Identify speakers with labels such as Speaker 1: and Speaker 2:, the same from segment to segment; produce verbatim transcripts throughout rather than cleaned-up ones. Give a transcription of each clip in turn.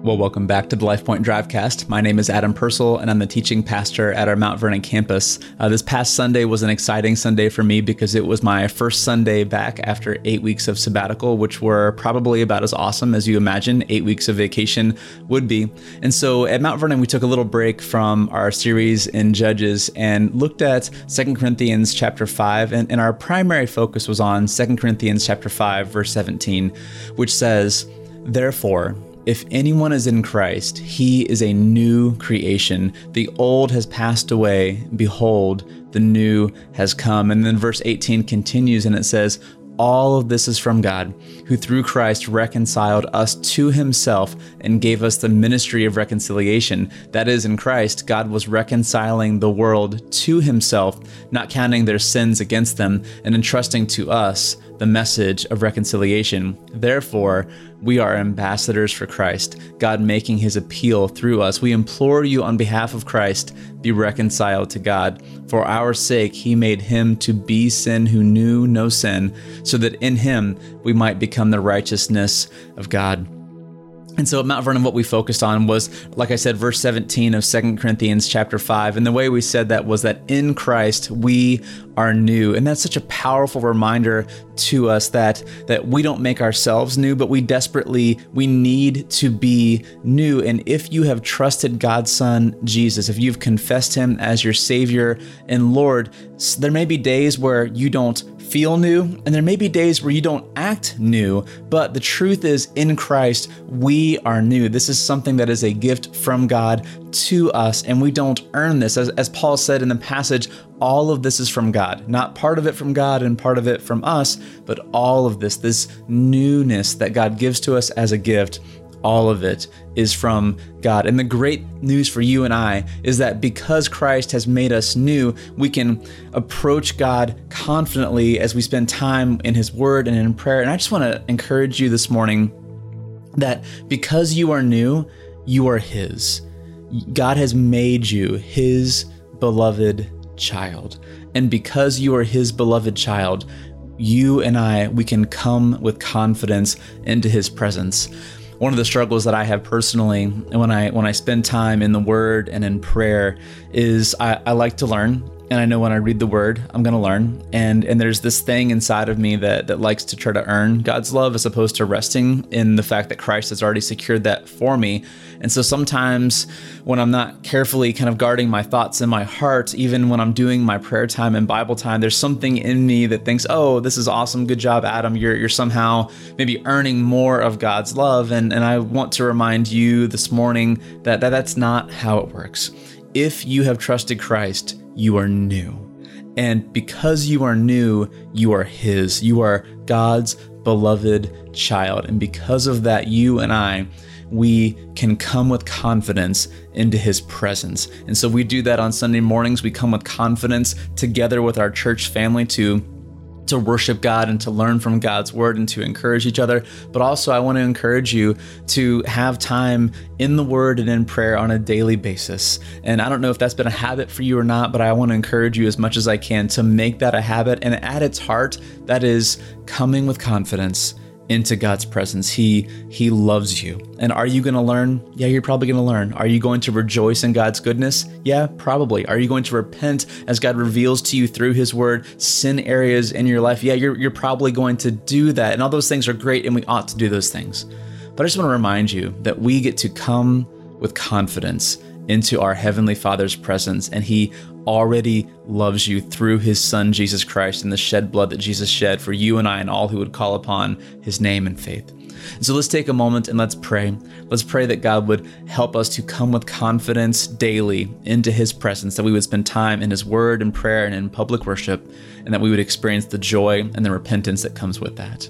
Speaker 1: Well, welcome back to the LifePoint Drivecast. My name is Adam Purcell, and I'm the teaching pastor at our Mount Vernon campus. Uh, this past Sunday was an exciting Sunday for me because it was my first Sunday back after eight weeks of sabbatical, which were probably about as awesome as you imagine eight weeks of vacation would be. And so at Mount Vernon, we took a little break from our series in Judges and looked at Second Corinthians chapter five, and, and our primary focus was on Second Corinthians chapter five, verse seventeen, which says, "Therefore, if anyone is in Christ, he is a new creation. The old has passed away. Behold, the new has come." And then verse eighteen continues and it says, "All of this is from God, who through Christ reconciled us to himself and gave us the ministry of reconciliation." That is, in Christ, God was reconciling the world to himself, not counting their sins against them, and entrusting to us the message of reconciliation. Therefore, we are ambassadors for Christ, God making his appeal through us. We implore you on behalf of Christ, be reconciled to God. For our sake, he made him to be sin who knew no sin, so that in him we might become the righteousness of God. And so at Mount Vernon, what we focused on was, like I said, verse seventeen of Second Corinthians chapter five. And the way we said that was that in Christ, we are new. And that's such a powerful reminder to us that, that we don't make ourselves new, but we desperately, we need to be new. And if you have trusted God's Son, Jesus, if you've confessed him as your Savior and Lord, there may be days where you don't feel new, and there may be days where you don't act new, but the truth is, in Christ, we are new. This is something that is a gift from God to us, and we don't earn this. As, as Paul said in the passage, all of this is from God, not part of it from God and part of it from us, but all of this, this newness that God gives to us as a gift, all of it is from God. And the great news for you and I is that because Christ has made us new, we can approach God confidently as we spend time in his word and in prayer. And I just want to encourage you this morning that because you are new, you are his. God has made you his beloved child. And because you are his beloved child, you and I, we can come with confidence into his presence. One of the struggles that I have personally when I when I spend time in the Word and in prayer is I, I like to learn. And I know when I read the Word, I'm going to learn. And and there's this thing inside of me that, that likes to try to earn God's love as opposed to resting in the fact that Christ has already secured that for me. And so sometimes when I'm not carefully kind of guarding my thoughts in my heart, even when I'm doing my prayer time and Bible time, there's something in me that thinks, oh, this is awesome. Good job, Adam. You're you're somehow maybe earning more of God's love. And, and I want to remind you this morning that, that that's not how it works. If you have trusted Christ, you are new. And because you are new, you are his. You are God's beloved child. And because of that, you and I, we can come with confidence into his presence. And so we do that on Sunday mornings. We come with confidence together with our church family to to worship God and to learn from God's word and to encourage each other. But also I want to encourage you to have time in the word and in prayer on a daily basis. And I don't know if that's been a habit for you or not, but I want to encourage you as much as I can to make that a habit. And at its heart, that is coming with confidence into God's presence. He he loves you. And are you going to learn? Yeah, you're probably going to learn. Are you going to rejoice in God's goodness? Yeah, probably. Are you going to repent as God reveals to you through his word sin areas in your life? Yeah, you're you're probably going to do that. And all those things are great and we ought to do those things. But I just want to remind you that we get to come with confidence into our Heavenly Father's presence, and he already loves you through his Son, Jesus Christ, and the shed blood that Jesus shed for you and I and all who would call upon his name in faith. And so let's take a moment and let's pray. Let's pray that God would help us to come with confidence daily into his presence, that we would spend time in his word and prayer and in public worship, and that we would experience the joy and the repentance that comes with that.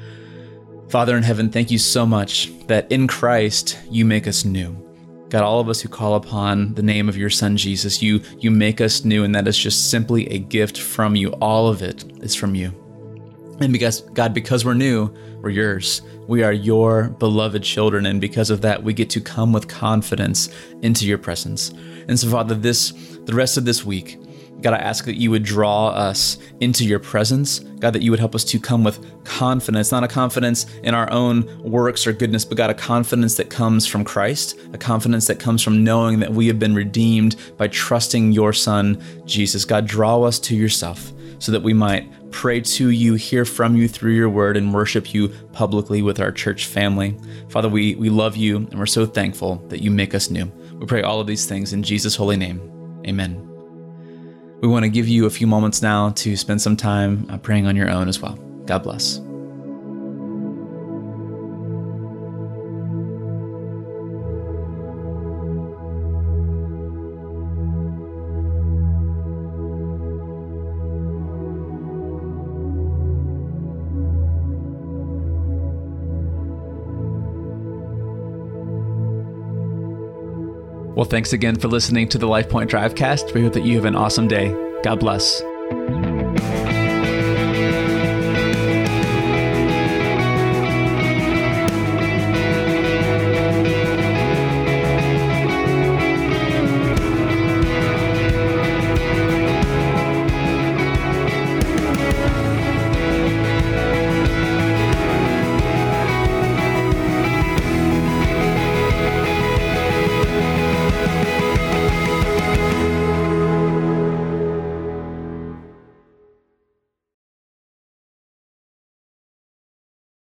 Speaker 1: Father in heaven, thank you so much that in Christ you make us new. God, all of us who call upon the name of your Son, Jesus, you you make us new, and that is just simply a gift from you. All of it is from you. And because, God, because we're new, we're yours. We are your beloved children, and because of that, we get to come with confidence into your presence. And so, Father, this the rest of this week, God, I ask that you would draw us into your presence. God, that you would help us to come with confidence, not a confidence in our own works or goodness, but God, a confidence that comes from Christ, a confidence that comes from knowing that we have been redeemed by trusting your Son, Jesus. God, draw us to yourself so that we might pray to you, hear from you through your word, and worship you publicly with our church family. Father, we, we love you, and we're so thankful that you make us new. We pray all of these things in Jesus' holy name. Amen. We want to give you a few moments now to spend some time uh, praying on your own as well. God bless. Well, thanks again for listening to the LifePoint Drivecast. We hope that you have an awesome day. God bless.